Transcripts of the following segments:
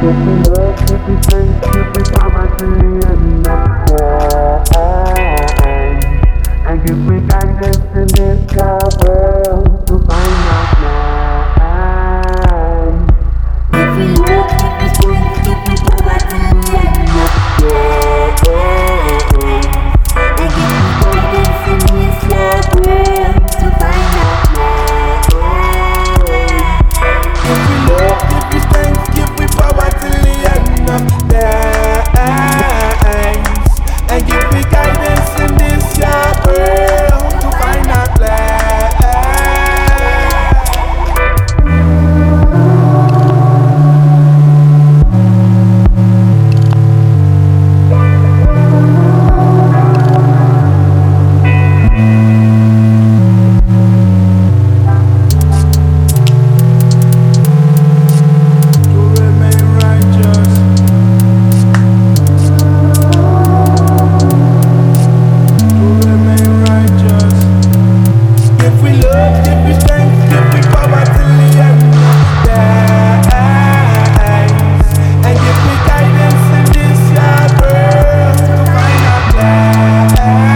If we love, if we think, if we poverty and not crime. And if we guidance in this world to find our plan. If we look, if we think, if we poverty and not crime. And if we guidance in this world to find our plan. If we look, if we think, if we poverty and not thanks, and give me guidance in this world to find our plan. To remain righteous. To remain righteous. If we love, if we thank, if we poverty and thanks, and give me guidance in this world to find our plan.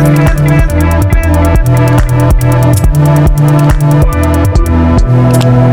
Thank